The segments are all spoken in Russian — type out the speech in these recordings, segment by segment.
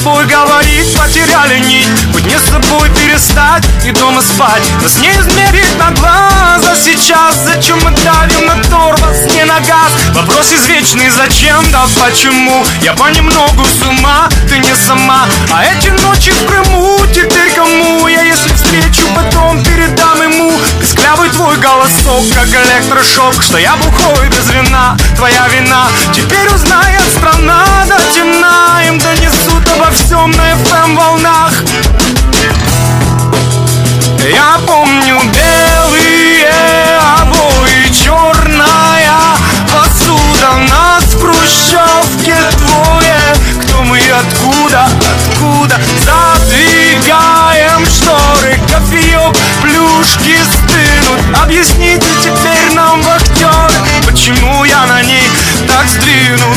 собой говорить, потеряли нить. Быть не с собой перестать и дома спать. Нас не измерить на глаза сейчас. Зачем мы давим на тормоз, не на газ? Вопрос извечный, зачем, да почему? Я понемногу с ума, ты не сама. А эти ночи в Крыму теперь кому? Я если встречу, потом передам ему писклявый твой голосок, как электрошок, что я бухой без вина, твоя вина. Теперь узнает страна до темна, им донесут обо всем на FM волнах. Я помню белые обои, черная посуда, нас в хрущевке двое. Кто мы и откуда, откуда? Задвигаем шторы, кофеек, плюшки стынут. Объясните теперь нам, вахтеры, почему я на ней так сдвинут.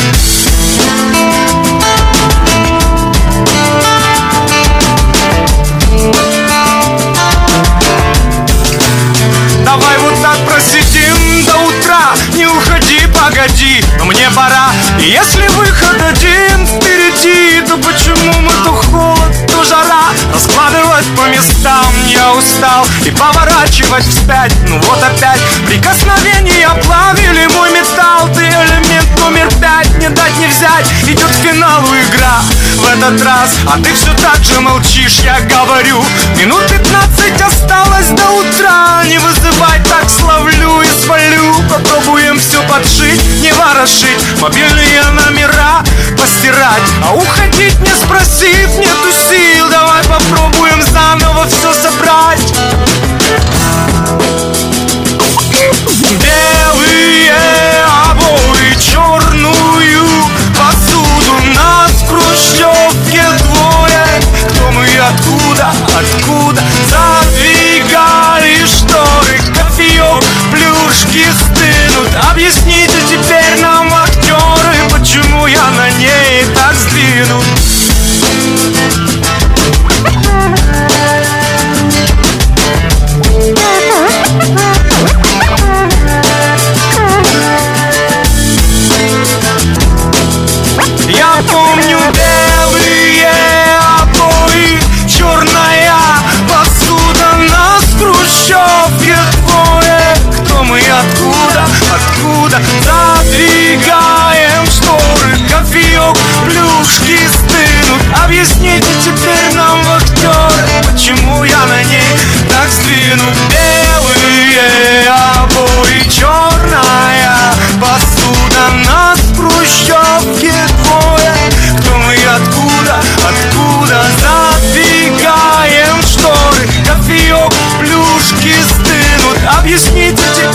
Давай вот так просидим до утра, не уходи, погоди, но мне пора. И если выход один впереди, то почему мы то холод, то жара? Раскладывать по местам я устал и поворачивать вспять, ну вот опять. Прикосновения плавили мой металл, ты элемент номер 5, не дать не взять. Идет к финалу игра в этот раз, а ты все так же молчишь, я говорю. Минут 15 осталось до утра, не вызывай, так словлю и свалю. Попробуем все подшить, не ворошить, мобильные номера постирать. А уходить не спросив, нету сил, давай попробуем заново все собрать. Белые обои, черную посуду, нас в хрущевке двое. Кто мы и откуда, откуда? Задвигали шторы, кофеек, плюшки стынут. Объясните теперь нам, актеры, почему я на ней так сдвинут. Я помню белые обои, черная посуда, нас в хрущевке двое. Кто мы и откуда, откуда? Задвигаем шторы, кофеек, плюшки стынут. Объясните теперь нам, вахтеры, почему я на ней так сдвинут. Белые обои, черная посуда, нас в хрущевке двое. Кто мы и откуда, откуда? Задвигаем шторы, кофеек, плюшки стынут. Объясните теперь